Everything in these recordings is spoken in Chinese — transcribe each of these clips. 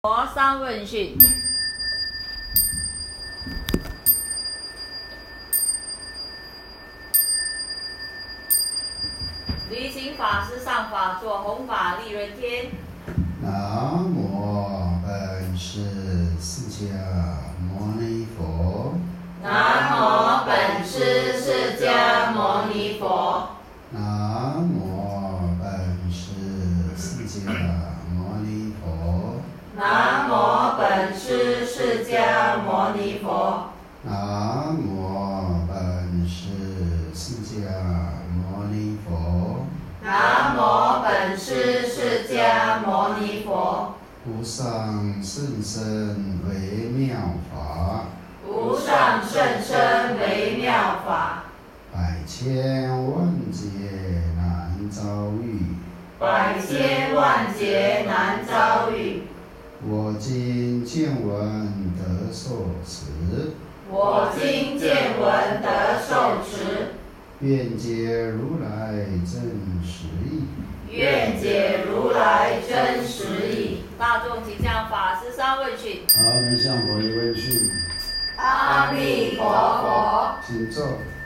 佛三问讯。离行法师上法座，弘法利人天。 南无本师释迦牟尼佛。 南无本师释迦牟尼佛。 南无本师释迦牟尼佛。 南无本师释迦牟尼佛。 南无本师释迦牟尼佛。 南无本师释迦牟尼佛。 无上甚深微妙法， 无上甚深微妙法， 百千万劫难遭遇。 百千万劫难遭遇。 我今见闻得受持， 我今见闻得受持， 愿解如来真实义。 愿解如来真实义。大众请向法师三问讯。 好，我们向佛一问讯。 阿弥陀佛。 请坐。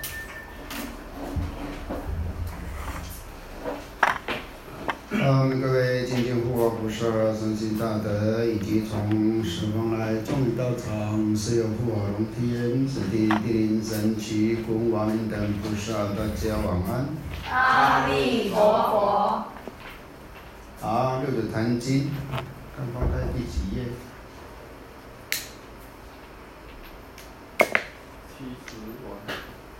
各位精进护法菩萨、善心大德，以及从十方来众里道场是有护法龙天、子弟、地灵神奇、古王等菩萨，大家晚安。 阿弥陀佛。 好，六祖坛经，看放在第几页 ？71。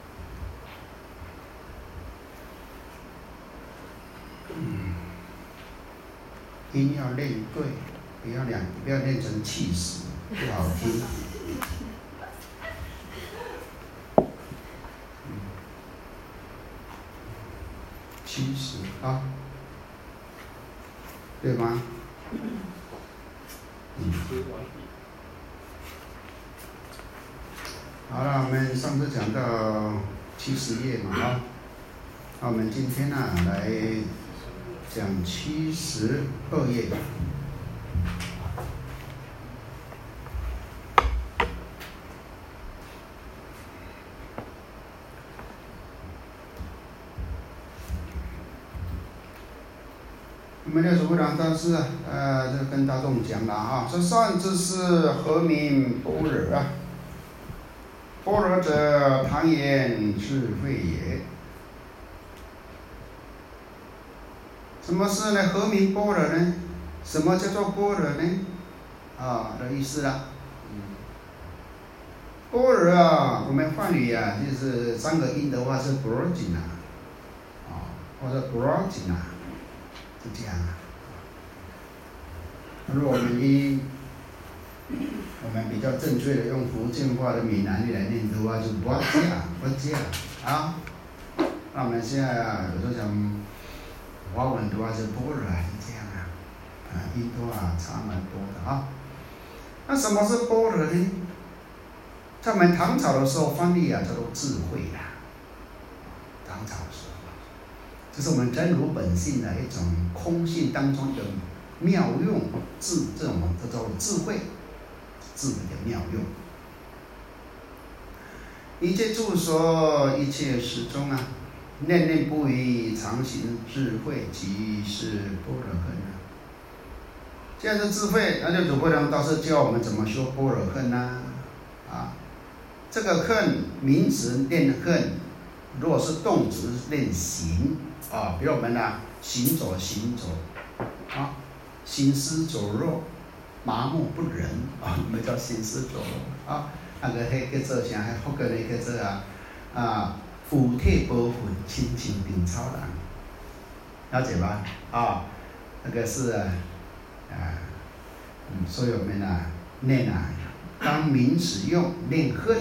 音要练对，不要练成气死，不好听。70啊，对吗？好了，我们上次讲到70页嘛，那我们今天呢来讲72页。我们六祖慧能大师就跟大众讲了啊，说善知识何名般若啊？般若者，常言智慧也。什么是呢？何名般若呢？什么叫做般若呢？的意思啦。般若啊，我们梵语啊，就是三个音的话是 prajna 或者 prajna。是这样啊。如果我们比较正确的用福建话的闽南语来念的话，就不加啊。那我们现在啊，有时候讲华文的话是般若，是这样啊，音都差蛮多的啊。那什么是般若呢？在我们唐朝的时候翻译叫做智慧啦。唐朝的时候。这是我们真如本性的一种空性当中的妙用这种叫做智慧，智慧的妙用。一切处所，一切时中啊，念念不移，常行智慧，即是般若恨啊。这样的智慧，那就主不能道是教我们怎么修般若恨呢？这个恨名词念恨，如果是动词念行。比如我们行走，行尸走肉，麻木不仁我们叫行尸走肉那个叫做啥？福建的叫做腐体无魂，亲情顶超人，了解吧？那个是所以我们念当名词用，念恨，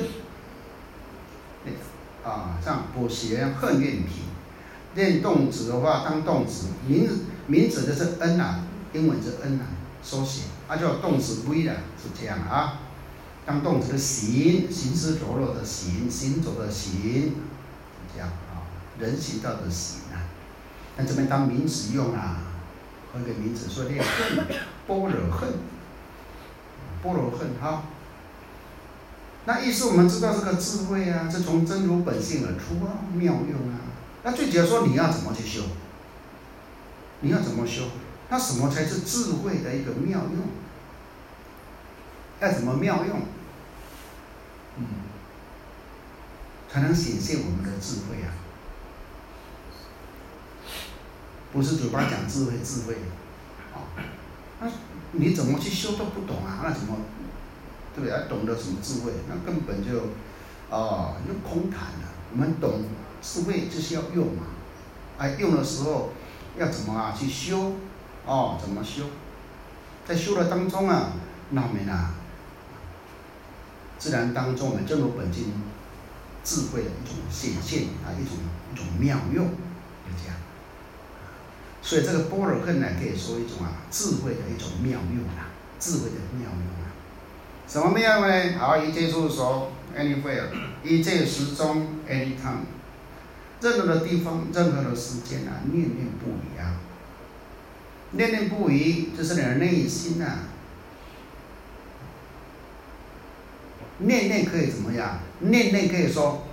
像补习恨怨品。练动词的话，当动词，名词就是恩英文是恩缩写，叫动词归是这样当动词的行尸走肉的行走的行，这样人行道的行那这边当名词用和一个名词说练恨，般若恨般若恨哈。那意思我们知道这个智慧啊，是从真如本性而出啊，妙用啊。那最主要说你要怎么去修？你要怎么修？那什么才是智慧的一个妙用？要怎么妙用？才能显现我们的智慧啊！不是嘴巴讲智慧，那你怎么去修都不懂啊？那怎么，对不对？懂得什么智慧？那根本就，用空谈了。我们懂智慧就是要用嘛，用的时候要怎么去修？怎么修？在修的当中啊，那我们自然当中我们真如本性智慧的一种显现一种妙用，就这样。所以这个般若恨呢，可以说一种智慧的一种妙用智慧的妙用什么妙用呢？好，一切处所 ，anywhere， 一切时中 ，anytime， 任何的地方，任何的时间念念不移念念不移，就是你的内心念念可以怎么样？念念可以说，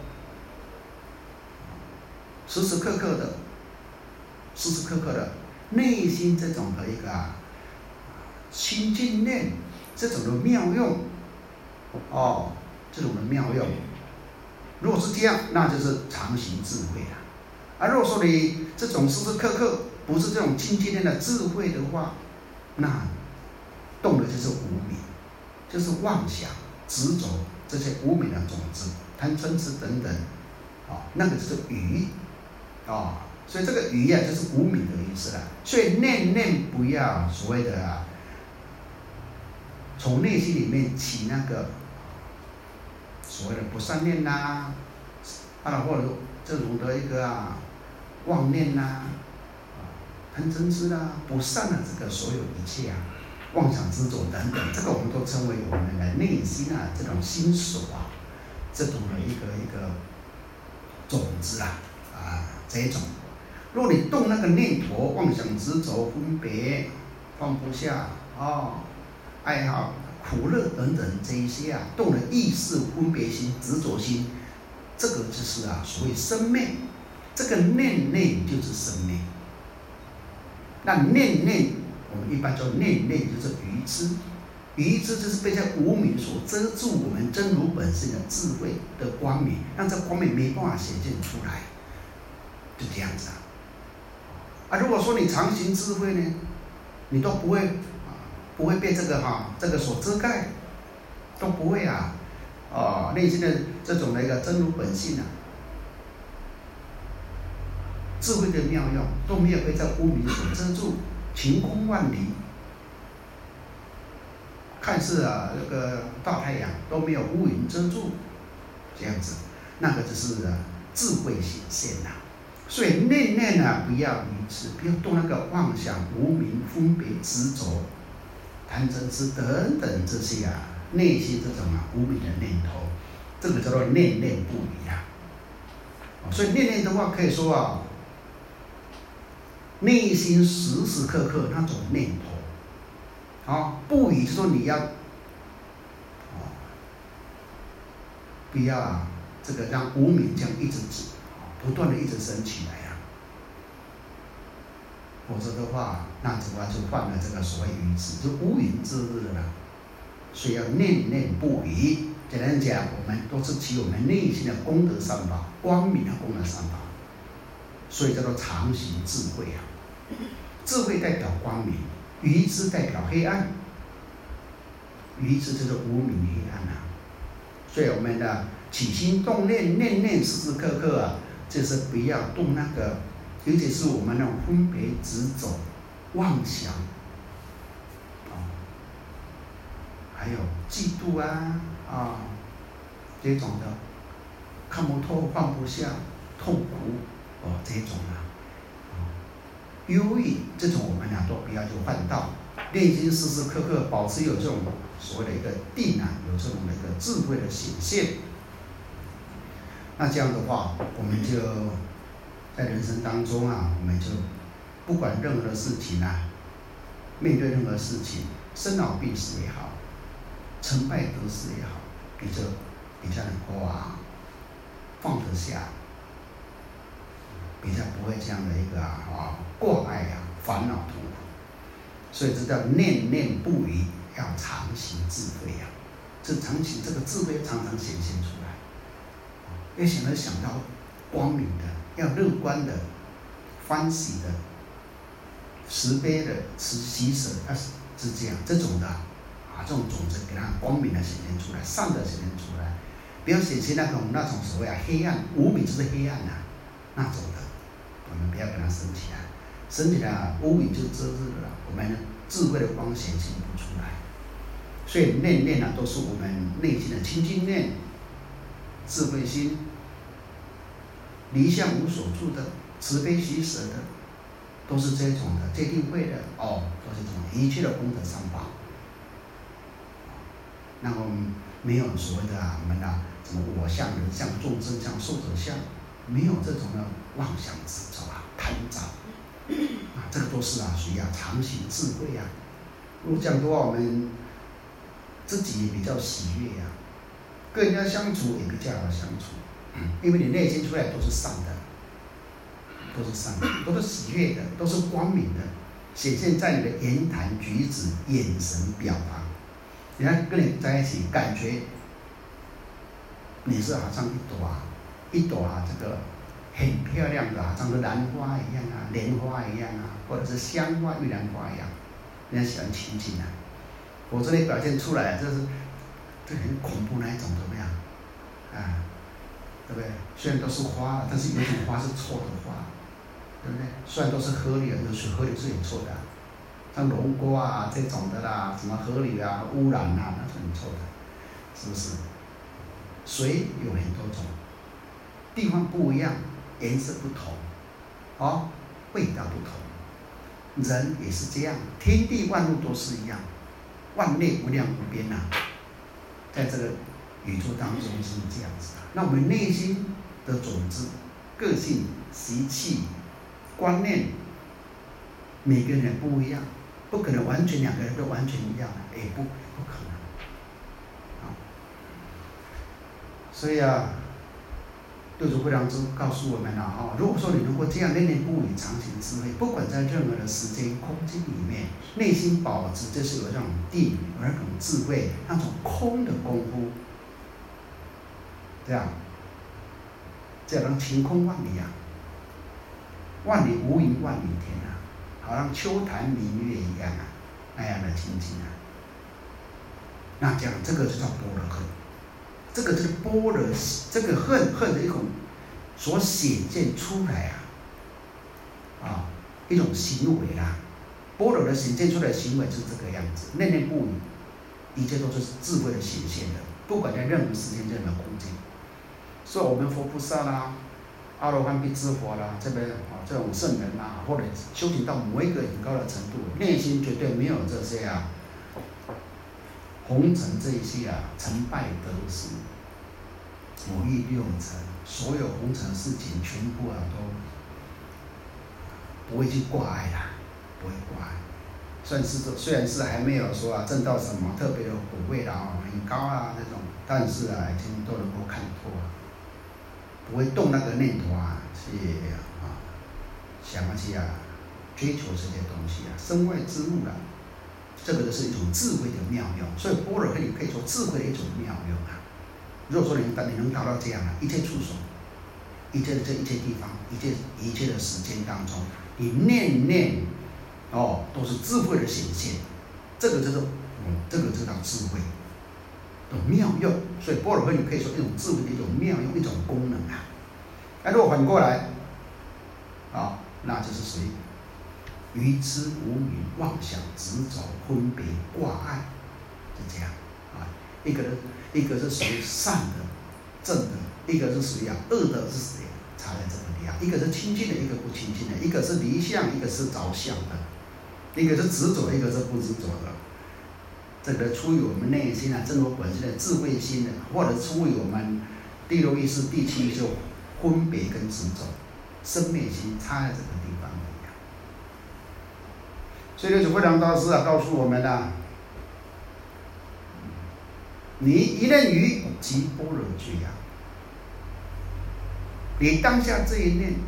时时刻刻的内心这种的一个清净念，这种的妙用，这种的妙用。如果是这样，那就是常行智慧如果说你这种时时刻刻不是这种清净念的智慧的话，那动的就是无明，就是妄想、执着这些无明的种子，贪嗔痴等等，那个就是愚，所以这个愚就是无明的意思了。所以念念不要所谓的从内心里面起那个所谓的不善念或者这种的一个妄念贪嗔痴不善的这个所有一切妄想执着等等，这个我们都称为我们的内心这种心所这种的一个种子这一种。如果你动那个念头、妄想、执着、分别、放不下爱好、苦乐等等这一些动了意识、分别心、执着心，这个就是所谓生灭。这个念念就是生灭。那念念，我们一般说念念就是愚痴，愚痴就是被这无明所遮住我们真如本身的智慧的光明，让这光明没办法显现出来，就这样子如果说你常行智慧呢，你都不会被这个所遮盖，都不会内心的这种的一个真如本性智慧的妙用都没有被这无明所遮住，晴空万里，看似那个大太阳都没有乌云遮住，这样子，那个就是智慧显现所以念念不要愚痴，不要动那个妄想、无明、分别、执着、贪嗔痴等等这些内心这种无明的念头，这个叫做念念不移所以念念的话，可以说内心时时刻刻那种念头不移，就说你要不要这个让无明这样一直不断的一直升起来否则的话，那就犯了这个所谓愚痴，就无云之日了。所以要念念不移。简单讲，我们都是起我们内心的功德三宝，光明的功德三宝，所以叫做常行智慧智慧代表光明，愚痴代表黑暗。愚痴就是无明黑暗所以我们的起心动念，念念时时刻刻就是不要动那个。尤其是我们那种分别执着、妄想还有嫉妒这种的看不透、放不下、痛苦这种忧郁这种我们都不要就犯到。内心时时刻刻保持有这种所谓的一个定有这种的一个智慧的显现。那这样的话，我们就在人生当中我们就不管任何的事情面对任何事情，生老病死也好， 成败得失也好，比较能够放得下，比较不会这样的一个挂碍烦恼痛苦。所以这叫念念不移，要常行智慧这常行这个智慧常常显现出来，要想到光明的，要乐观的、欢喜的、慈悲的、喜舍是这样，这种的这种种子给它光明的显现出来，善的显现出来，不要显现那种所谓黑暗，无明就是黑暗那种的，我们不要跟它生起来，生起来无明就遮日了，我们智慧的光显现不出来。所以念都是我们内心的清净念、智慧心、离相无所住的、慈悲喜舍的，都是这种的，戒定慧的都是这种一切的功德三宝。然后没有所谓的我们什么我相、人相、众生相、寿者相，没有这种的妄想执着贪着这个都是属于常行智慧如果这样的话，我们自己也比较喜悦跟人家相处也比较好相处，因为你内心出来都是善的，都是善的，都是喜悦的，都是光明的，显现在你的言谈举止、眼神表达。人家跟你在一起，感觉你是好像一朵这个很漂亮的，好像是兰花一样莲花一样或者是香花、玉兰花一样，人家喜欢亲近我这里表现出来，这很恐怖那一种，怎么样？对不对？虽然都是花，但是有一种花是错的花，对不对？虽然都是河流，有水河流是很错的，像龙瓜这种的啦，什么河流污染那是很错的，是不是？水有很多种，地方不一样，颜色不同，味道不同。人也是这样，天地万物都是一样，万类无量无边在这个宇宙当中是这样子那我们内心的种子、个性、习气、观念，每个人不一样，不可能完全两个人都完全一样也不可能所以六祖慧能告诉我们如果说你能够这样念念不移、常行智慧，不管在任何的时间空间里面，内心保持就是有那种定，有那种智慧，那种空的功夫，这样能晴空万里万里无云万里天好像秋潭明月一样那样的情景那这样这个就叫般若恨，这个就是般若，这个恨的一种所显现出来一种行为般若的显现出来的行为是这个样子，念念不移，一切都是智慧的显现的，不管在任何时间、任何空间。所以我们佛菩萨阿罗汉辟支佛这种圣人或者修行到某一个很高的程度，内心绝对没有这些红尘这一些成败得失、五欲六尘，所有红尘事情全部都不会去挂碍不会挂碍。虽然是还没有说证到什么特别的果位很高这种，但是已经都能够看透不会动那个念头去想要去追求这些东西身外之物这个就是一种智慧的妙用。所以般若可以说智慧的一种妙用如果说你能达到这样一切处所、一切地方、一切的时间当中，你念念都是智慧的显现，这个就叫智慧的妙用。所以般若可以说一种智慧的一种妙用、一种功能如果反过来那就是属于愚痴无明、妄想执着、分别挂碍，是这样一个是属于善的正的，一个是属于恶的，是谁差在这个地方，一个是清净的，一个不清净的，一个是离相，一个是着相的，一个是执着，一个是不执着的。这个出于我们内心真我本身的智慧心或者出于我们第六意识、第七意识分别跟执着、生灭心差在这个地方所以六祖慧能大师告诉我们你一念于即般若觉啊！你当下这一念，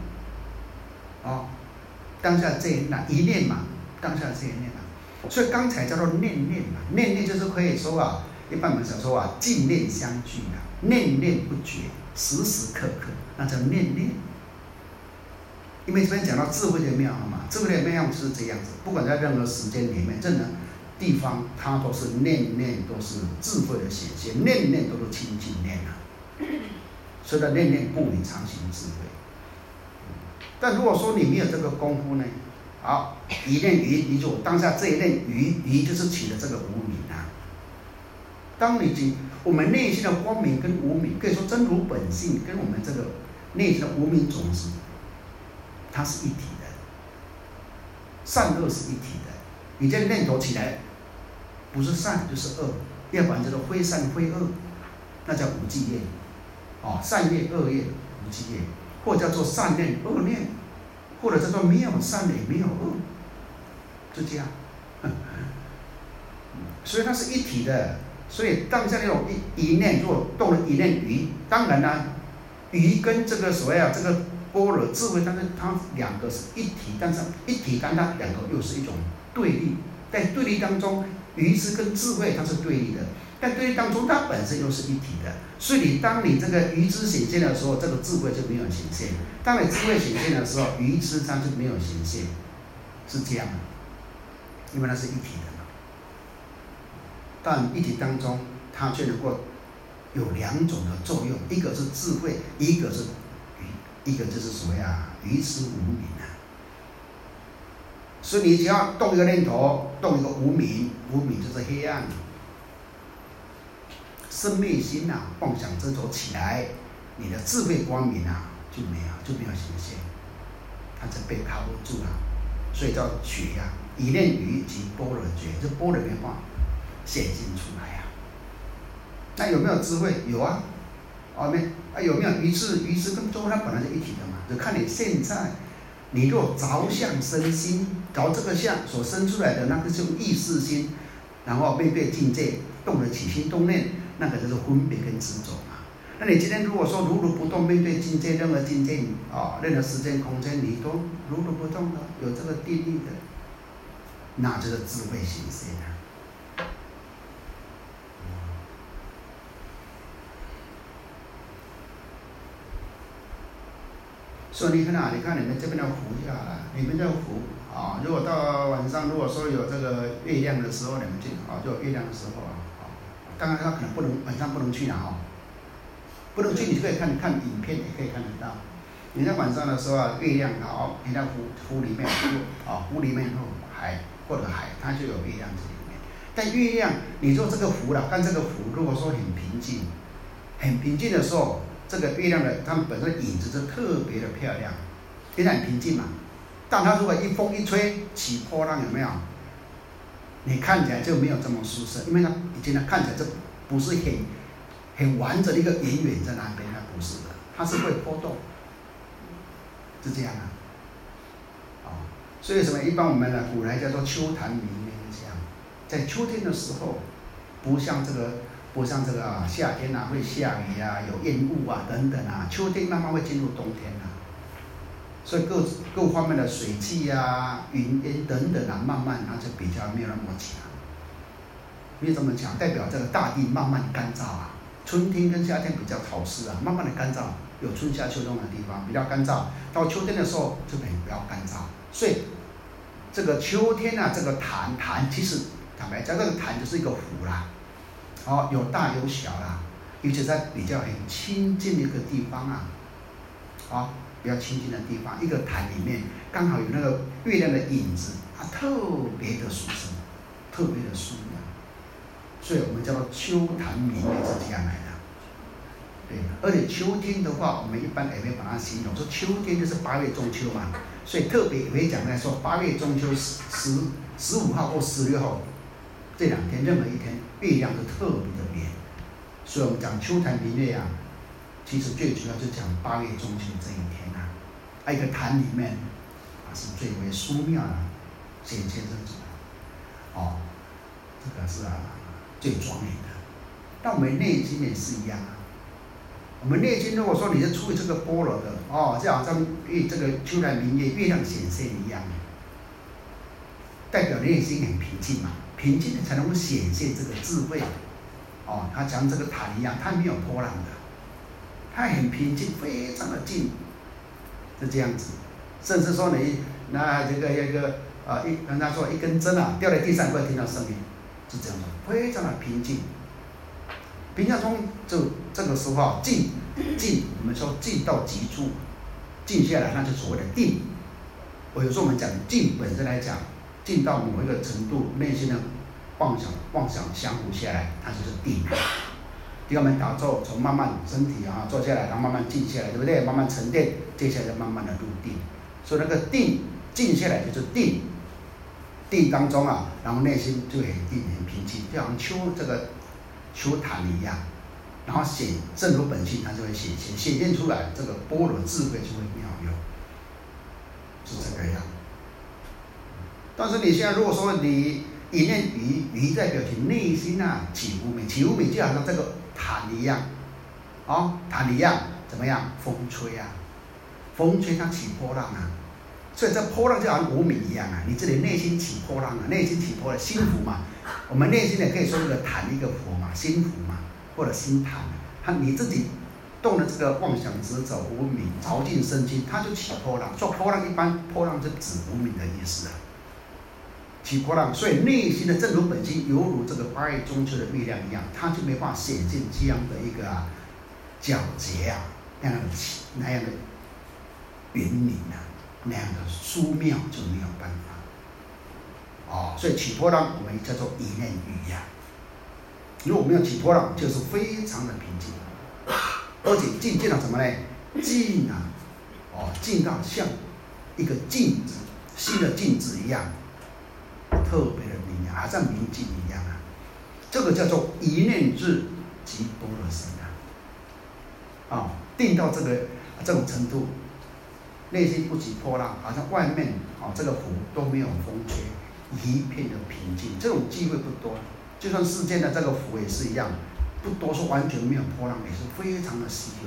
当下这一念嘛，当下这一念嘛，所以刚才叫做念念嘛，念念就是可以说啊，一般我们想说啊，净念相续啊，念念不绝，时时刻刻，那叫念念。因为这边讲到智慧的妙嘛，智慧的妙是这样子，不管在任何时间里面，任何地方，它都是念念都是智慧的显现，念念都是清净念啊。所以呢，念念故你常行智慧。但如果说你没有这个功夫呢，好，一念于，你就当下这一念于就是起的这个无明啊。当你我们内心的光明跟无明，可以说真如本性跟我们这个内心的无明种子，它是一体的，善恶是一体的。你这个念头起来，不是善就是恶，要不然叫做非善非恶，那叫无记业。善业恶业无记业，或叫做善念恶念，或者叫做没有善也没有恶，就这样。所以它是一体的。所以当下那种一念，如果动了一念于，当然呢，于跟这个所谓这个般若智慧，但是它两个是一体，但是一体但它两个又是一种对立，在对立当中，于是跟智慧它是对立的，但对立当中它本身又是一体的。所以当你这个于知显现的时候，这个智慧就没有显现；当你智慧显现的时候，于知它就没有显现，是这样的，因为它是一体的。但一体当中，它却能够有两种的作用，一个是智慧，一个是一个就是所谓于知无明啊。所以你只要动一个念头，动一个无明，无明就是黑暗，生灭心啊，妄想执着起来，你的智慧光明啊就没有显现，它就被卡住了，所以叫觉啊，一念于即般若觉，这般若没办法显现出来啊。那有没有智慧？有啊，有没有于知跟中它本来是一体的嘛，就看你现在，你若着相生心，着这个相所生出来的那个是意识心，然后面对境界动了起心动念，那个就是分别跟执着嘛。那你今天如果说如如不动，面对境界，任何境界任何时间空间，你都如如不动的，有这个定力的，那就是智慧显现啊。所以你看你们这边的湖就好了，你们这个湖如果到晚上，如果说有这个月亮的时候，你们去就有月亮的时候当然他可能晚上不能去了不能去，你就可以看影片，也可以看得到。你在晚上的时候月亮你在湖里面湖里面或者海，它就有月亮在里面。但月亮，你说这个湖了，看这个湖，如果说很平静的时候。这个月亮的它们本身的影子是特别的漂亮，因为很平静嘛。但它如果一风一吹起波浪，有没有？你看起来就没有这么舒适，因为它已经看起来这不是很完整的一个圆圆在那边，它不是的，它是会波动，是这样所以什么？一般我们的古来叫做秋潭明月这样，在秋天的时候，不像这个夏天会下雨有烟雾等等秋天慢慢会进入冬天所以各方面的水汽云烟等等慢慢它就比较没有那么强。没有这么强，代表这个大地慢慢干燥春天跟夏天比较潮湿慢慢的干燥，有春夏秋冬的地方比较干燥，到秋天的时候就比较干燥。所以这个秋天这个潭其实坦白讲，这个潭就是一个湖啦。有大有小尤其在比较很亲近的一个地方比较亲近的地方，一个潭里面刚好有那个月亮的影子特别的殊胜，特别的殊妙，所以我们叫做秋潭明月是这样来的。对，而且秋天的话，我们一般也会把它形容说秋天就是8月中秋嘛，所以特别也会讲说8月中秋15号或16号。这2天任何一天，月亮都特别的圆，所以我们讲秋潭明月其实最主要就讲8月中秋这一天一个潭里面是最为殊妙的显现这种这个是最庄严的。 那我们内心也是一样啊。我们内心如果说你是处于这个般若的哦，就好像这个秋来明月月亮显现一样，代表内心很平静嘛，平静才能够显现这个智慧。哦，他讲这个潭一样，它没有波浪的，它很平静，非常的静，是这样子。甚至说你拿这个人家说一根针啊掉在地上，不会听到声音，是这样的，非常的平静。平常中就这个时候静，我们说静到极处，静下来，那就所谓的定。有时候我们讲静本身来讲，静到某一个程度，内心的妄想降服下来，它就是定。就我们打坐，从慢慢身体坐下来，然后慢慢静下来，对不对？慢慢沉淀，接下来就慢慢的入定。所以那个定静下来就是定，定当中然后内心就很定很平静，就好像秋潭一样，然后正如本性，它就会显现出来，这个般若智慧就会妙用，是这个样。但是你现在如果说你一念于代表你内心起无明，起无明就好像这个潭一样，潭一样怎么样？风吹风吹它起波浪所以这波浪就好像无明一样你这里内心起波浪内心起波浪，心浮嘛。我们内心也可以说一个潭一个浮嘛，心浮嘛，或者心潭。你自己动了这个妄想执着无明，着进生起，它就起波浪。说波浪一般波浪是指无明的意思起波浪，所以内心的正如本心，犹如这个八月中秋的月亮一样，它就没办法显现这样的一个皎洁那样的圆明那样的殊妙，就没有办法。所以起波浪我们叫做一念语如果没有起波浪，就是非常的平静，而且静到什么呢？静静到像一个镜子，新的镜子一样，特别的明亮，好像明镜一样这个叫做一念智即般若身定到这种程度，内心不起波浪，好像外面这个湖都没有风吹，一片的平静。这种机会不多，就算世间的这个湖也是一样，不多，说完全没有波浪也是非常的稀有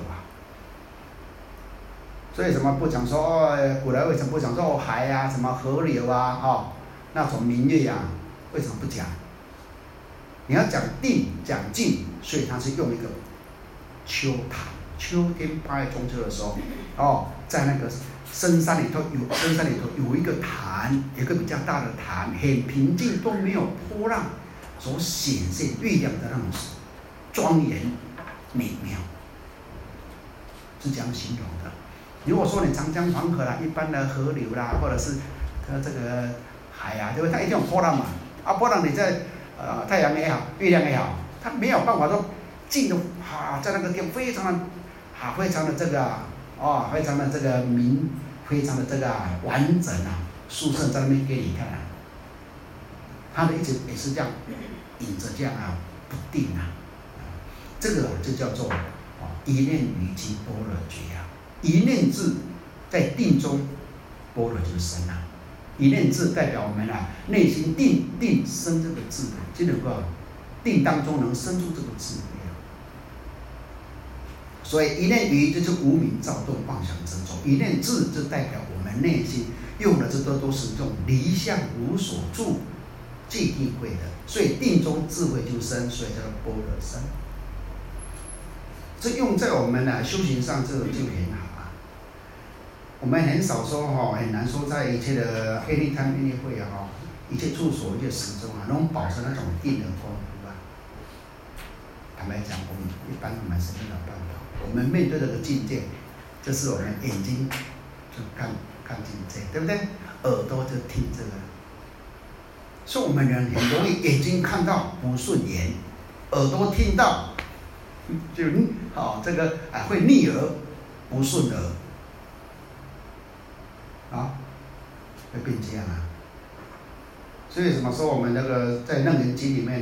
所以什么不讲说古来为什么不讲说海什么河流那种明月为什么不讲？你要讲定讲静，所以它是用一个秋潭。秋天8月中秋的时候在那个深山里头有一个潭，有一个比较大的潭，很平静，都没有波浪，所显现月亮的那种庄严美妙，是这样形容的。如果说你长江黄河一般的河流或者是这个海对不对？它一定有波浪嘛波浪你在太阳也好，月亮也好，它没有办法说静的在那个地方非常的非常的这个非常的这个非常的这个完整殊胜在那边给你看它的一直也是这样引着这样不定这个就叫做一念于即般若觉一念智在定中，般若就生一念智代表我们内心定生这个智慧，就能够定当中能生出这个智慧所以一念于就是无明躁动妄想执着，一念智就代表我们内心用的这都是这种离相无所住即定慧的，所以定中智慧就生，所以叫做般若生。这用在我们修行上，这个就很好我们很少说很难说在一切的 anytime anywhere 一切处所一切时中能保持那种定的功夫坦白讲，一般我们是没有办法。我们面对这个境界，就是我们眼睛就看境界，对不对？耳朵就听这个。所以我们人很容易眼睛看到不顺眼，耳朵听到就这个会逆耳不顺耳会变这样所以什么说我们那个在《楞严经》里面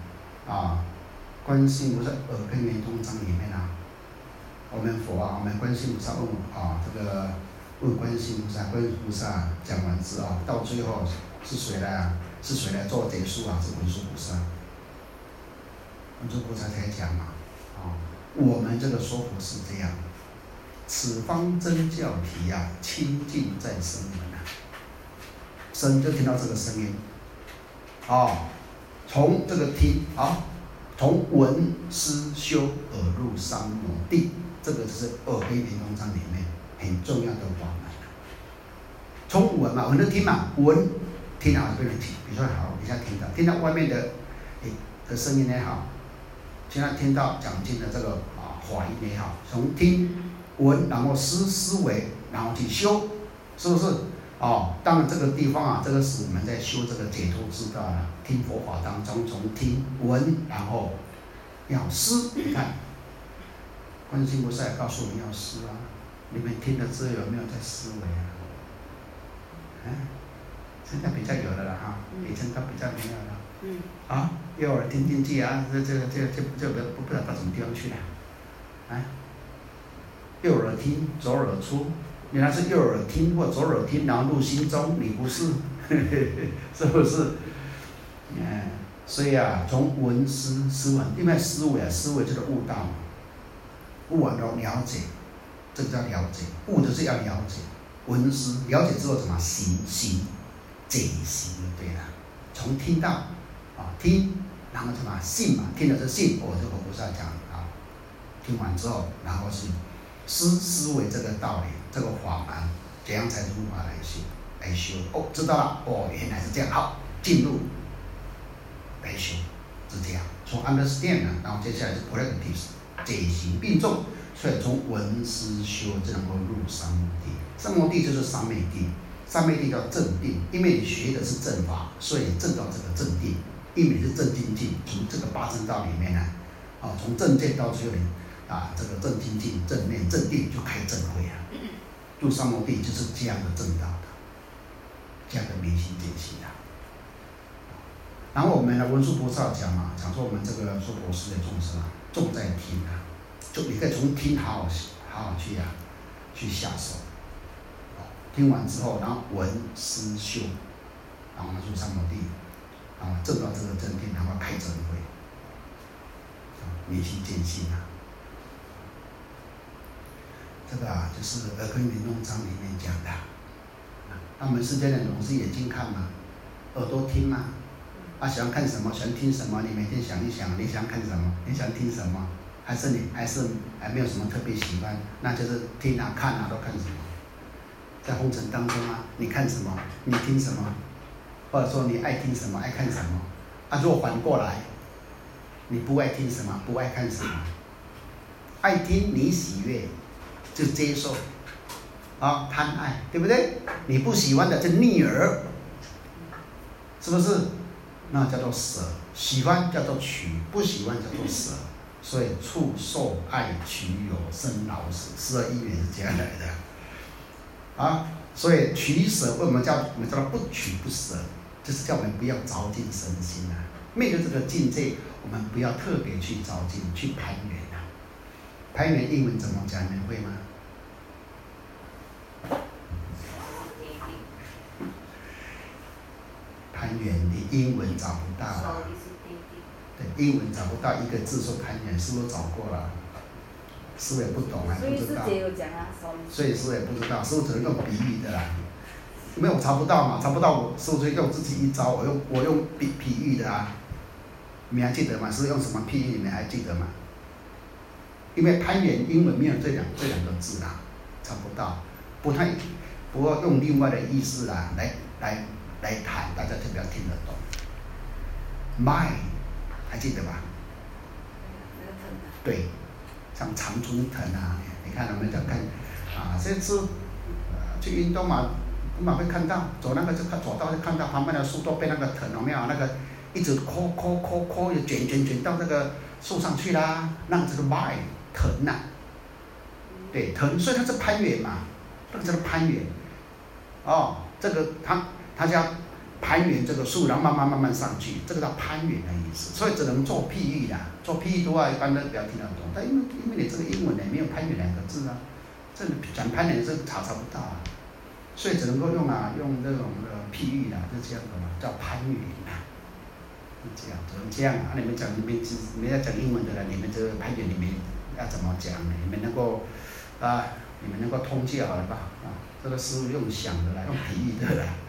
观世音菩萨耳根圆通章里面我们佛我们观世音菩萨问观世音菩萨，观世音菩萨讲完之后，到最后是谁来做结束是文殊菩萨文殊菩萨才讲嘛，我们这个说佛是这样，此方真教体啊，清净在声闻啊，声就听到这个声音，从这个听从闻思修而入三摩地，这个就是耳根圆通章里面很重要的法门。从闻嘛，闻就听嘛，闻听啊，不能听，比如说好，你现在听到外面的声音也好，现在听到讲经的这个法音也好，从听闻，然后思维，然后去修，是不是？当然这个地方这个是我们在修这个解脱之道了。听佛法当中，从听闻，然后要思。你看，观世音菩萨也告诉我们要思啊。你们听了之后有没有在思维啊？现在比较有了哈，以前都比较没有了。右耳听进去啊，这不知道到什么地方去了。右耳听，左耳出。原来是右耳听或左耳听，然后入心中，你不是，是不是？所以从闻思闻，因为思维就是悟道嘛，悟完了了解，这个叫了解，悟就是要了解，闻思了解之后怎么行解行就对了。从听到听，然后什么信嘛，听的是信，这个菩萨讲听完之后，然后是思维这个道理。这个法门怎样才入法来修？知道了，原来是这样，好，进入来修，是这样。从 understand 然后接下来是 practice， 解行并重，所以从闻思修就能够入三摩地。三摩地就是三昧地，三昧地叫正定，因为你学的是正法，所以证到这个正定。因为你是正精进，从这个八正道里面呢，从正见到最后这个正精进、正念、正定就开正慧了。入三摩地就是这样的正道的，这样的明心见性的。然后我们的文殊菩萨讲说我们这个娑婆世界众生重在听就你可以从听好好去下手。听完之后，然后闻思修，然后入三摩地，然后证到这个正定，然后开正慧，明心见性这个就是《耳根圆通章》里面讲的。那我们世间人总是眼睛看嘛，耳朵听嘛，喜欢看什么，喜欢听什么，你每天想一想，你想看什么，你想听什么，还是没有什么特别喜欢，那就是听看都看什么。在红尘当中你看什么，你听什么，或者说你爱听什么，爱看什么。如果反过来，你不爱听什么，不爱看什么，爱听你喜悦。就接受贪爱，对不对？你不喜欢的就逆耳，是不是？那叫做舍，喜欢叫做取，不喜欢叫做舍。所以触受爱取有生老死，12因缘是这样来的所以取舍，为什么叫我们叫不取不舍？就是叫我们不要着进身心面对这个境界，我们不要特别去着进，去攀缘攀缘英文怎么讲？你们会吗？攀缘，你英文找不到对，英文找不到一个字说攀缘，师父找过了，师父也不懂还不知道。所以师父也不知道，师父只能用比喻的啦。因为我查不到嘛，查不到我师父就用自己一招，我用比喻的你们还记得吗？师父用什么譬喻？你们还记得吗？因为攀缘英文没有这两个字查不到，不过用另外的意思来谈，大家就比较听得懂。麦还记得吧？对，像常春藤你看我们讲看这次去运动嘛，我们会看到走那个就走到就看到旁边的树都被那个藤有没有那个一直抠也卷到那个树上去啦，那这个麦藤对藤，所以它是攀缘嘛，这个叫做攀缘这个它叫攀缘这个树，然后慢慢上去，这个叫攀缘的意思。所以只能做譬喻做譬喻的话，一般都比较听得懂。但因为你这个英文没有攀缘2个字这讲攀缘这个查不到所以只能够用这种譬喻就这样的嘛，叫攀缘这样怎么这样啊？你们要讲英文的了，你们这个排演你们要怎么讲呢？你们能够通就好了吧？啊，这个师傅用想的啦，用比喻的啦。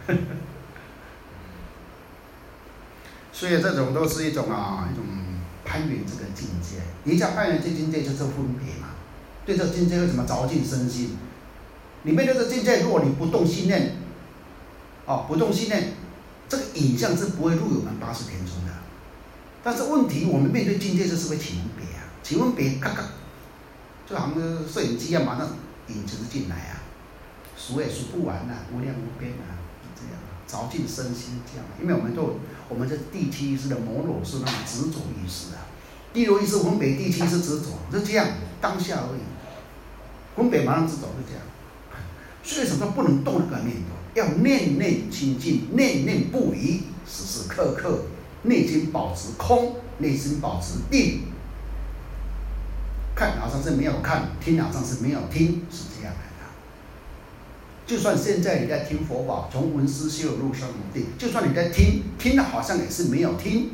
所以这种都是一种攀缘这个境界。你讲攀缘这境界就是分别嘛。对这个境界为什么着尽身心？你面对这个境界，如果你不动心念，不动心念，这个影像是不会入我们80田中的。但是问题，我们面对境界就是会起分别啊，起分别，咔咔，就好像摄影机啊，马上影子进来啊，数也数不完啊，无量无边啊，这样着尽身心这样。因为我们这第七意识的摩罗是那种执着意识啊，第六意识分别，第七是执着，就这样当下而已。分别马上执着就这样。所以什么不能动那个念头，要念念清净，念念不离，时时刻刻内心保持空，内心保持定。看好像是没有看，听好像是没有听，是这样来的。就算现在你在听佛法，从闻思修入三摩地，就算你在听，听的好像也是没有听。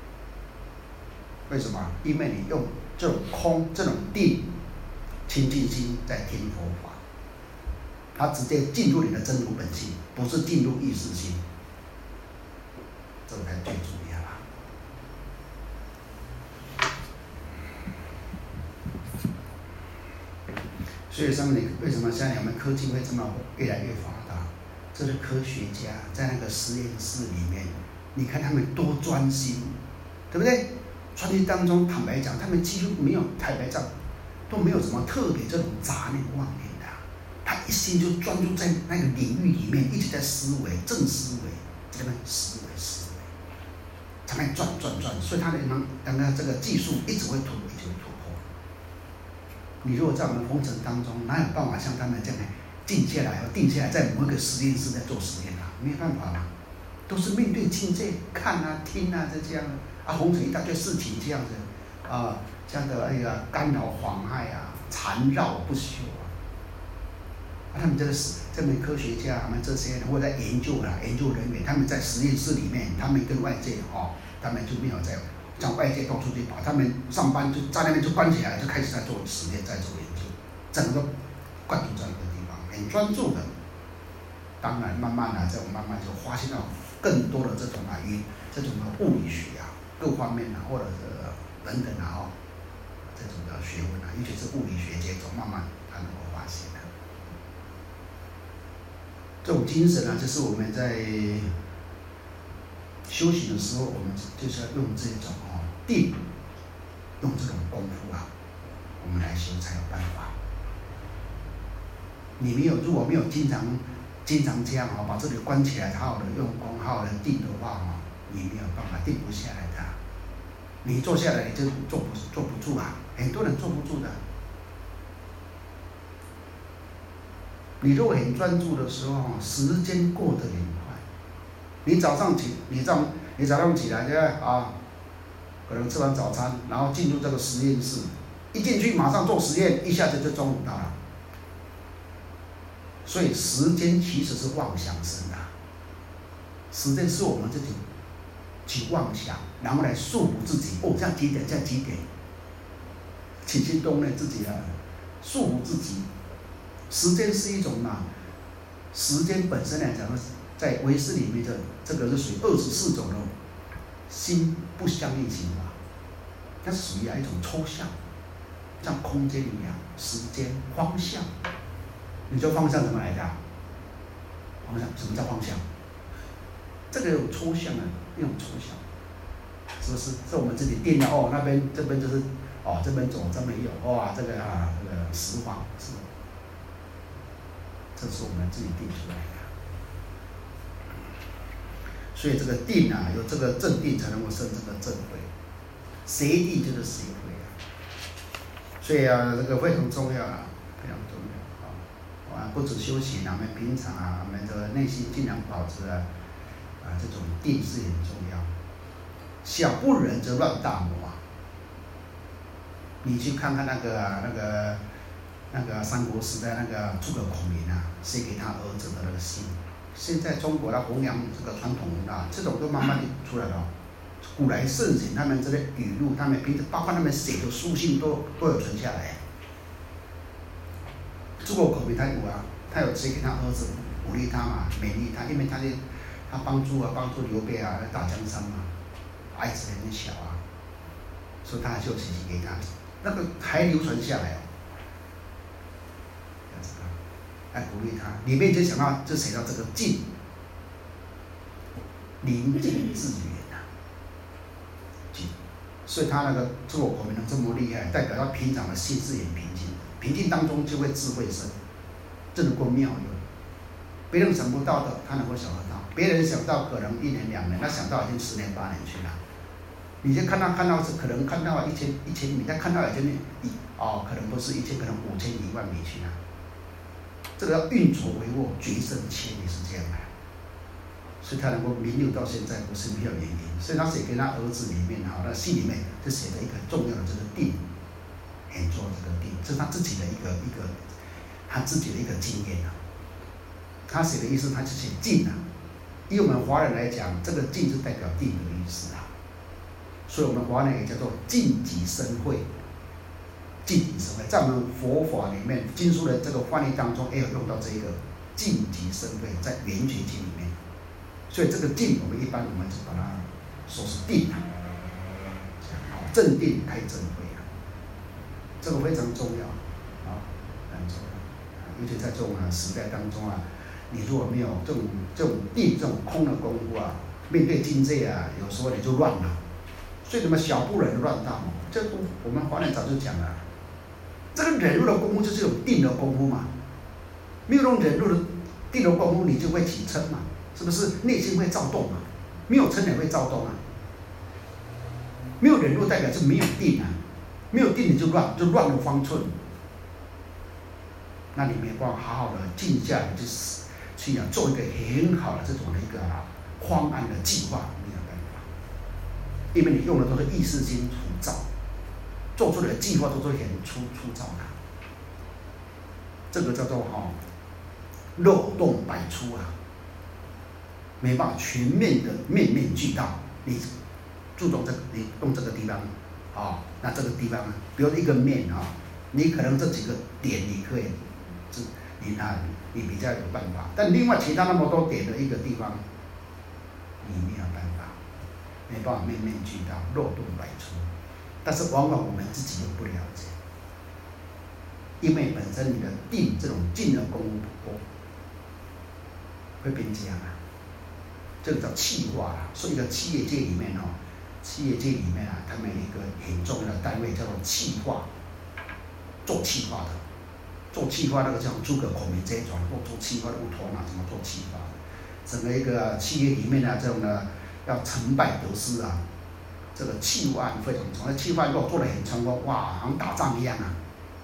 为什么？因为你用这种空、这种定、清净心在听佛法。它直接进入你的真如本性，不是进入意识心，这才最主要啦。所以上面为什么现在我们科技会这么越来越发达？这是科学家在那个实验室里面，你看他们多专心，对不对？专心当中，坦白讲，他们几乎没有坦白讲都没有什么特别这种杂念妄念。他一心就专注在那个领域里面，一直在思维，正思维，在那边思维，在那边转，所以他的这个技术一直会突破，一直会突破。你如果在我们红尘当中，哪有办法像他们这样静下来，定下来，在某一个实验室在做实验啊？没有办法啦，都是面对境界，看啊、听啊，就这样啊。红尘一大堆事情这样子啊，这样的干扰、妨害啊，缠绕不休。他们这门科学家，他们这些人或者在研究人员，他们在实验室里面，他们跟外界他们就没有在像外界到处去跑，他们上班就在那边就关起来，就开始在做实验，在做研究，整个灌注在那个地方，很专注的。当然，慢慢就发现到更多的这种这种物理学各方面或者是等等这种的学问尤其是物理学这种，慢慢他能够发现的。这种精神就是我们在修行的时候，我们就是要用这种定，用这种功夫我们来修才有办法。你如果没有经常这样把这里关起来，好好的用功，好好的定的话你没有办法定不下来的。你坐下来你就坐不住很多人坐不住的。你如果很专注的时候，时间过得很快。你早上起来可能吃完早餐，然后进入这个实验室，一进去马上做实验，一下子就中午到了。所以时间其实是妄想生的，时间是我们自己去妄想，然后来束缚自己。这样几点？起心动念自己束缚自己。时间是一种时间本身来讲，在唯识里面这个是属于24种的心不相应行法，它是属于一种抽象，像空间一样，时间方向。你说方向怎么来的？方向什么叫方向？这个有抽象一种抽象，是不是？是我们自己定的这边就是这边走，这边有这个十方是。这是我们自己定出来的，所以这个定有这个正定才能够生这个正慧，谁定就是谁慧所以这个非常重要非常重要不止修行我们平常我们的内心尽量保持这种定是很重要。小不忍则乱大谋你去看看那个三国时代诸葛孔明写给他儿子的那个信，现在中国弘扬这个传统文化，这种都慢慢的出来了。 古来圣贤他们这些语录，他们平时包括他们写的书信都有存下来。诸葛孔明他有啊，他有写给他儿子，鼓励他嘛，勉励他，因为他帮助刘备啊打江山嘛，孩子很小啊，所以他就写信给他，那个还流传下来哦。来鼓励他，里面就想到就写到这个静，宁静致远啊，静，所以他那个诸葛孔明能这么厉害，代表他平常的心是很平静的，平静当中就会智慧生，这能够妙用，别人想不到的他能够想得到，别人想到可能1年2年，他想到已经10年8年去了，你就看到是可能看到1000米，但看到已经可能不是1000，可能5000、10000米去了。这个要运筹帷幄，决胜千里是这样的，所以他能够名留到现在不是没有原因。所以他写给他儿子里面那信里面就写了一个很重要的这个定，很重要这个定，这是他自己的一个他自己的一个经验啊。他写的意思，他是写静啊。以我们华人来讲，这个静是代表定的意思啊，所以我们华人也叫做静极生慧。静极生慧，在我们佛法里面经书的这个翻译当中，也有用到这一个静极生慧，在圆觉经里面。所以这个静，我们就把它说是定啊，正定开正慧啊，这个非常重要啊，很重要。尤其在这种时代当中啊，你如果没有这种定、这种空的功夫啊，面对境界啊，有时候你就乱了。所以什么小不忍乱大谋，这我们华人早就讲了。这个忍辱的功夫就是有定的功夫嘛，没有这种忍辱的定的功夫，你就会起嗔嘛，是不是？内心会躁动嘛，没有嗔也会躁动啊。没有忍辱代表是没有定啊，没有定你就乱了方寸。那你没办法好好的静下来，就是去做一个很好的这种的一个荒安的计划，没有办法，因为你用的都是意识心浮躁。做出来的计划都是很粗糙的，这个叫做漏洞百出啊，没办法全面的面面俱到。你注重你用这个地方那这个地方比如一个面你可能这几个点你可以，你比较有办法，但另外其他那么多点的一个地方，你没有办法，没办法面面俱到，漏洞百出。但是往往我们自己又不了解，因为本身你的定这种静的功夫不够，会变这样啊。这个叫企划啦，所以一个企业界里面他们一个很重要的单位叫做企划，做企划的，做企划那个像诸葛孔明这种，做企划的有头脑，怎么做企划的？整个一个企业里面这种要成败得失啊。这个企划非常重要，企划如果做得很成功，哇，好像打仗一样啊！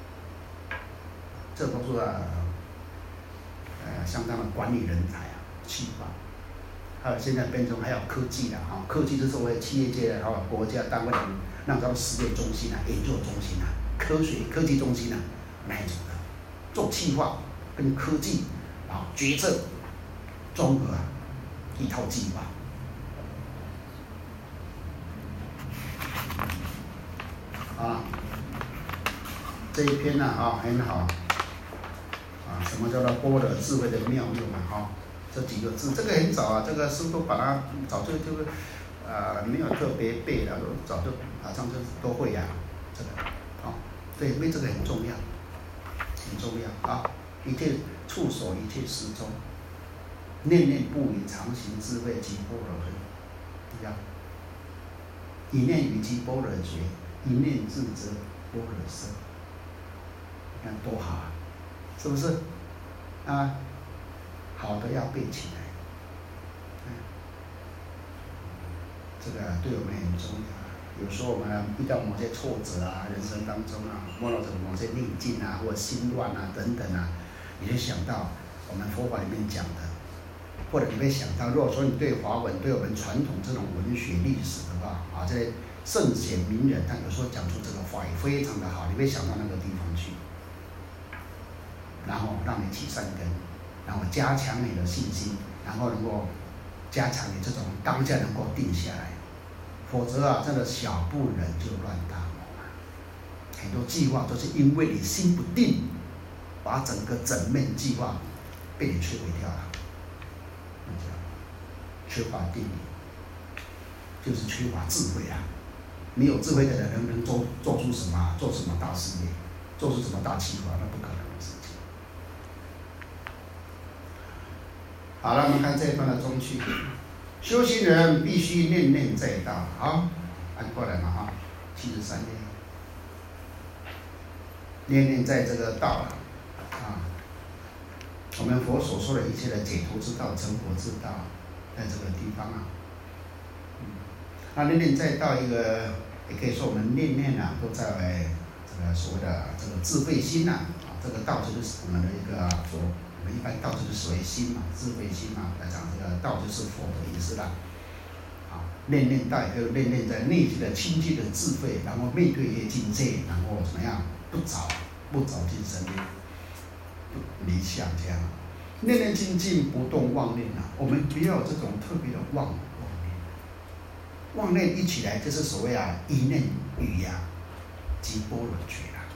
这都是相当的管理人才啊，企划。还有现在变成还有科技了科技就是为企业界国家单位那叫做实验中心研究中心科技中心那一种的，做企划跟科技决策综合一套计划。这一篇很好什么叫做般若智慧的妙用这几个字，这个很早这个师父把它早就没有特别背了，早就好像就都会这个对，因为这个很重要，很重要一切处所，一切时中，念念不离常行智慧即般若慧，一样。一念于即般若觉，一念智则般若生。你看多好是不是？好的要背起来，这个对我们很重要。有时候我们遇到某些挫折人生当中摸到某些逆境或者心乱等等你就想到我们佛法里面讲的，或者你会想到，如果说你对华文、对我们传统这种文学历史的话这些圣贤名人，他有时候讲出这个话也非常的好，你会想到那个地方去，然后让你起善根，然后加强你的信心，然后能够加强你这种当下能够定下来。 否则啊，真的小不忍就乱大谋啊。很多计划都是因为你心不定，把整面计划被你摧毁掉了。缺乏定力，就是缺乏智慧啊！没有智慧的人能做出什么？做什么大事业？做出什么大计划？那不可能的事情。好了，我们看这一段的中句。修行人必须念念在道。好，按过来嘛啊，73页。念念在这个道啊，我们佛所说的一切的解脱之道、成佛之道，在这个地方啊。那念念在道一个，也可以说我们念念啊，都在这个所谓的这个智慧心啊，这个道就是我们的一个佛。我们一般道就是所谓心嘛，智慧心嘛，来讲这个道就是佛的意思啦。念念道就念念在内心的清净的智慧，然后面对一些境界，然后怎么样？不着进生命，不离相这样。念念精进，不动妄念啊！我们不要有这种特别的妄念，妄念一起来就是所谓啊一念语呀，即波罗觉啦。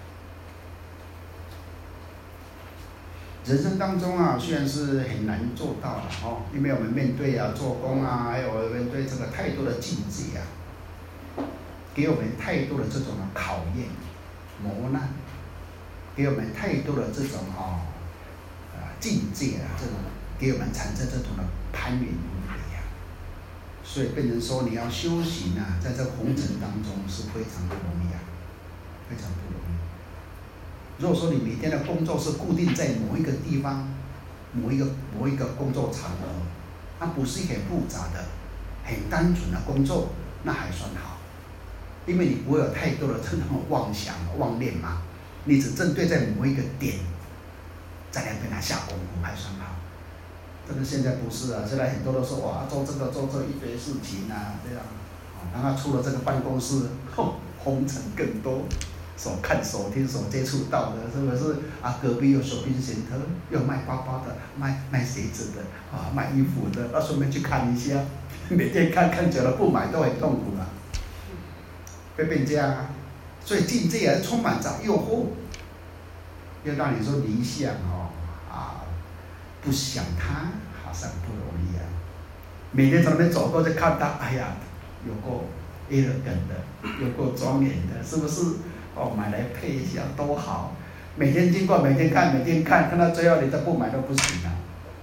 人生当中啊，虽然是很难做到了哦，因为我们面对啊做工啊，还有面对这个太多的境界啊，给我们太多的这种考验、磨难，给我们太多的这种境界啊，这种给我们产生这种的攀援无比啊，所以变成说你要修行啊，在这红尘当中是非常不容易啊，非常不容易。如果说你每天的工作是固定在某一个地方，某一个工作场合，那不是很复杂的、很单纯的工作，那还算好，因为你不会有太多的这种妄想、妄念嘛，你只针对在某一个点，在那边下功夫还算好。但是现在不是啊，现在很多都说哇，做这一堆事情啊，这样，然后出了这个办公室，红尘更多。所看、所听、所接触到的，是不是啊？隔壁有手冰鞋的，有卖包包的，卖鞋子的，卖衣服的，那顺便去看一下。每天看久了不买都很痛苦啊，会变这样啊。所以境界啊，充满着诱惑，要让你说离相不想他，好像不容易啊。每天从那边走过去看他，哎呀，有够elegant的，有够庄严的，是不是？买来配一下多好，每天经过，每天看到最后你都不买都不行啊。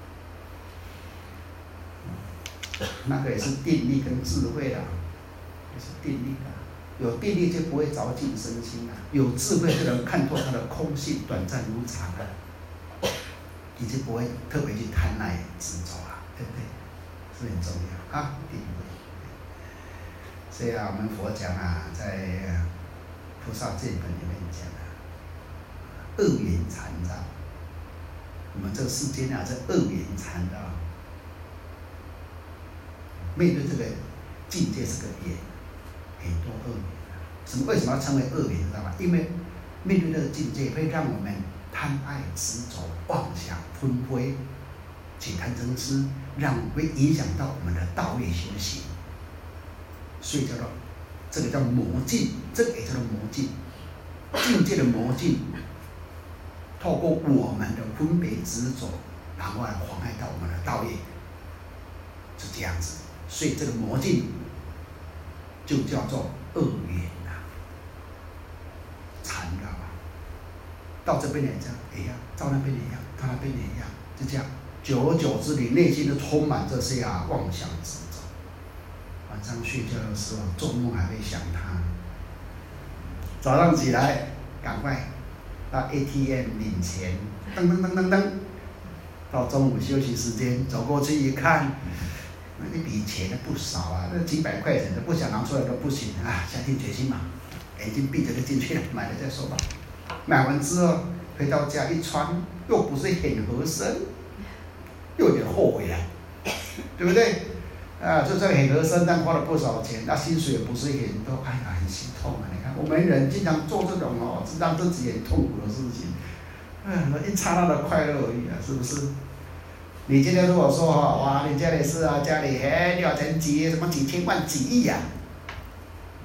那个也是定力跟智慧啦，也是定力啦。有定力就不会着境生心啊，有智慧就能看透它的空性、短暂无常啊，你就不会特别去贪爱执着啊，对不对？是很重要啊，定力。所以啊，我们佛讲啊，在菩萨这本里面讲啊，恶缘缠绕。我们这个世间啊，这恶缘缠绕。面对这个境界是个缘，很多恶缘。为什么要称为恶缘？知道吗？因为面对这个境界，会让我们贪爱、执着、妄想、纷飞、起贪嗔痴，会影响到我们的道业修行。所以这个叫魔境，这个也叫做魔境，境界的魔境，透过我们的分别执着，然后来妨害到我们的道业，是这样子。所以这个魔境就叫做恶缘啊，缠绕啊。到这边也这样，一样；到那边也一样，到那边也一样，就这样。久而久之，你内心都充满这些妄想执着。晚上睡觉的时候，做梦还会想他。早上起来，赶快到 ATM 领钱，噔噔噔噔噔。到中午休息时间，走过去一看，那笔钱不少啊，那几百块钱的不想拿出来都不行啊！下定决心嘛，眼睛闭着就进去了，买了再说吧。买完之后回到家一穿，又不是很合身，又有点后悔了，对不对？就这很合身，但花了不少钱，那薪水也不是很多，哎呀，很心痛啊！你看，我们人经常做这种让自己很痛苦的事情，一刹那的快乐而已啊，是不是？你今天如果说哇，你家里是家里很有成几什么几千万几亿啊，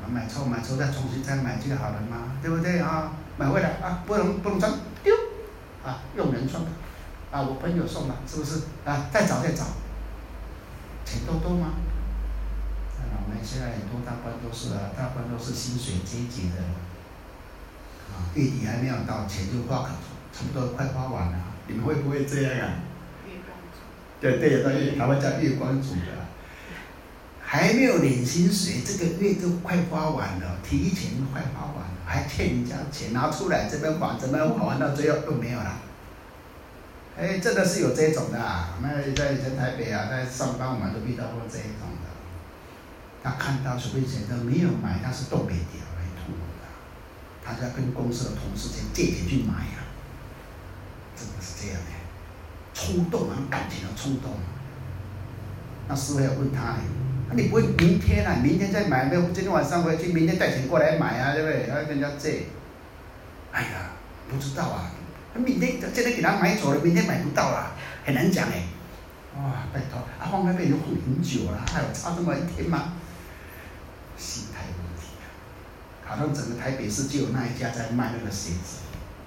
买错再重新再买就好了嘛，对不对啊？买回来啊，不能穿，丢啊，用人穿的啊，我朋友送的，是不是啊？再找，钱多吗？我们现在很多大部分都是薪水阶级的，月底还没有到，钱就差不多快花完了。你们会不会这样啊？ 月光族。 对，台湾叫月光族的，还没有领薪水，这个月都快花完了，提前快花完了，还欠人家钱，拿出来这边还完到最后又没有了。真的是有这种的啊！我们在以前台北啊，在上班我们都遇到过这一种的。他看到随便钱都没有买，他是动不了，很痛苦的。他就要跟公司的同事借钱去买啊，真的是这样的，冲动啊，感情的冲动。那师傅要问他你不会明天再买，没有今天晚上回去，明天带钱过来买啊，对不对？要跟人家借。哎呀，不知道啊，明天现在给他买走了，明天买不到了，很难讲哎。哇，拜托，放那边就放很久了，还有差这么一天吗？心态问题啊，好像整个台北市就有那一家在卖那个鞋子。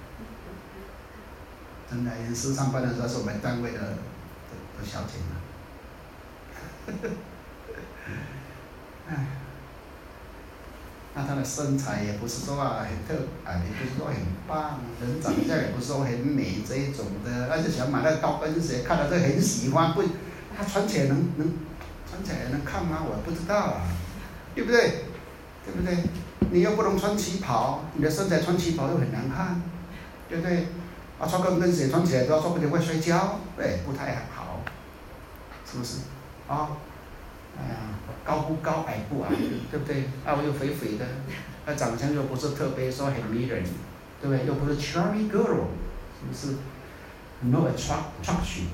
真的，有时上班的时候是我们单位的小姐嘛。那她的身材也不是说很也不是说很棒，人长相也不是说很美这一种的，那就想买那个高跟鞋，看了就很喜欢，她穿起来能看吗？我不知道啊。对不对？你又不能穿旗袍，你的身材穿旗袍又很难看，对不对？穿高跟鞋穿起来都要说不定会摔跤，对，不太好，是不是？高不高，矮不矮，对不对？我又肥肥的，长相又不是特别说很迷人，对不对？又不是 charming girl， 是不是 ？No attraction。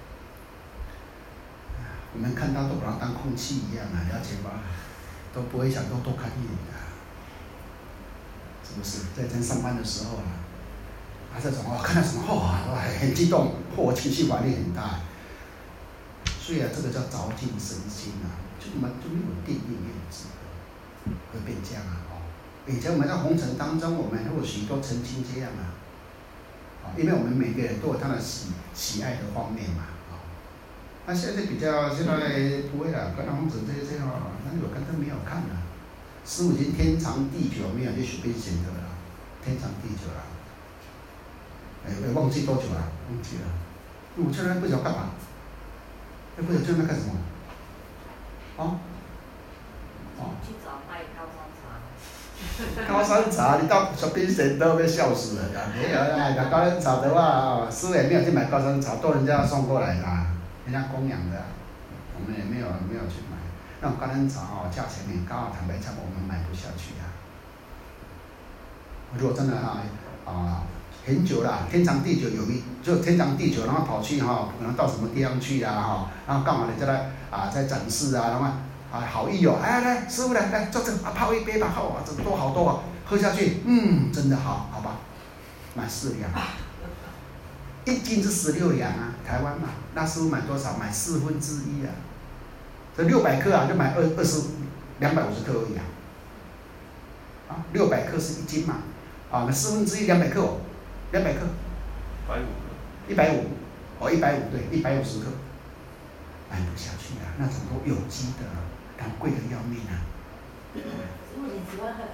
我们看到都把它当空气一样了解吧？都不会想多看一眼的，是不是？在上班的时候这种看到什么很激动，情绪反应很大。所以这个叫着境生心就没有定力，没有智慧，会变这样以前我们在红尘当中，我们或许都曾经这样因为我们每个人都有他的喜爱的方面嘛那现在不会了，跟红尘这些那有看都没有看了。师父已经天长地久没有去随便选择了，天长地久了。忘记多久了？忘记了。我去那不晓得干嘛？不晓得去那干什么？ 去找卖高山茶。 高山茶，你到随便选都被笑死了。没有买高山茶的话，师父也没有去买高山茶，都人家送过来的，人家供养的，我们也没有去买。那种高山茶价钱很高，坦白讲我们买不下去如果真的很久了，天长地久就天长地久，然后跑去可能到什么地方去然后刚好人家来在展示然后好意来师傅来坐这泡一杯吧，这多好多喝下去，真的好吧，买4两，1斤是16两台湾嘛，那师傅买多少？买1/4这600克就买250克而已600克是1斤嘛，那1/4 200克200克，150，150对，150克，买不下去那种都有机的，但贵得要命师父你喜欢喝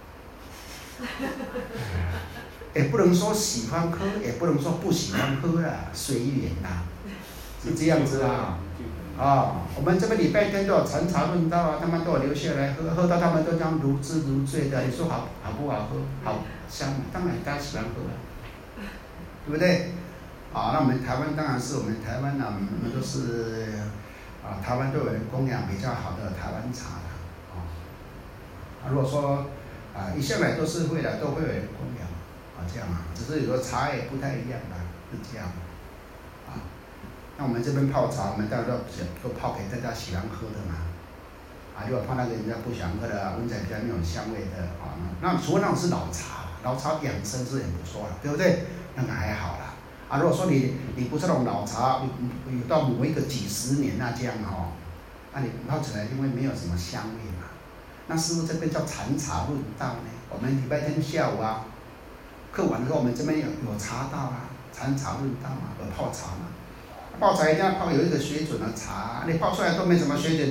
也不能说喜欢喝，也不能说不喜欢喝随缘是这样子我们这边礼拜天都有禅茶论道他们都有留下来喝到他们都这样如痴如醉的，你说好不好喝？好香，当然大家喜欢喝对不对？那我们台湾当然是我们台湾我们都是台湾都有人供养比较好的台湾茶如果说一向来都会有人供养这样只是有时候茶也不太一样是这样那我们这边泡茶，我们大家都泡给大家喜欢喝的嘛如果泡那个人家不喜欢喝的闻起来比较没有香味的那除了那种是老茶养生是很不错对不对？那个还好啦如果说你不是那种老茶，你到某一个几十年这样你泡起来因为没有什么香味嘛那师父这边叫禅茶论道呢。我们礼拜天下午啊，课完之后我们这边有茶道啊，禅茶论道嘛，有泡茶嘛。泡茶一定要泡有一个水准的茶，你泡出来都没什么水准。